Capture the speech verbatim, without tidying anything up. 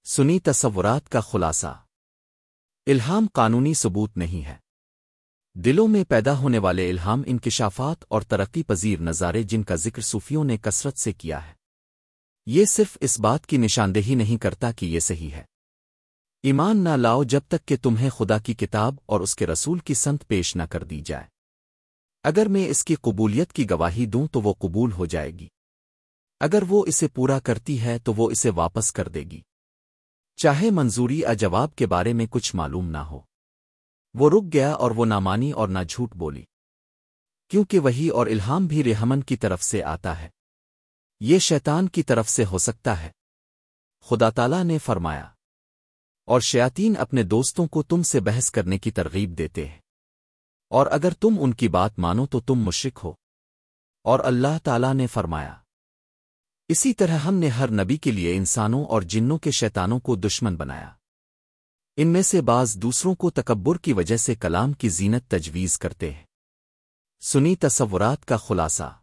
سنی تصورات کا خلاصہ۔ الہام قانونی ثبوت نہیں ہے۔ دلوں میں پیدا ہونے والے الہام انکشافات اور ترقی پذیر نظارے جن کا ذکر صوفیوں نے کثرت سے کیا ہے، یہ صرف اس بات کی نشاندہی نہیں کرتا کہ یہ صحیح ہے۔ ایمان نہ لاؤ جب تک کہ تمہیں خدا کی کتاب اور اس کے رسول کی سنت پیش نہ کر دی جائے۔ اگر میں اس کی قبولیت کی گواہی دوں تو وہ قبول ہو جائے گی، اگر وہ اسے پورا کرتی ہے تو وہ اسے واپس کر دے گی، چاہے منظوری ا جواب کے بارے میں کچھ معلوم نہ ہو۔ وہ رک گیا اور وہ نہ مانی اور نہ جھوٹ بولی، کیونکہ وہی اور الہام بھی رحمن کی طرف سے آتا ہے، یہ شیطان کی طرف سے ہو سکتا ہے۔ خدا تعالیٰ نے فرمایا، اور شیاطین اپنے دوستوں کو تم سے بحث کرنے کی ترغیب دیتے ہیں، اور اگر تم ان کی بات مانو تو تم مشرک ہو۔ اور اللہ تعالیٰ نے فرمایا، اسی طرح ہم نے ہر نبی کے لیے انسانوں اور جنوں کے شیطانوں کو دشمن بنایا۔ ان میں سے بعض دوسروں کو تکبر کی وجہ سے کلام کی زینت تجویز کرتے ہیں۔ سنی تصورات کا خلاصہ۔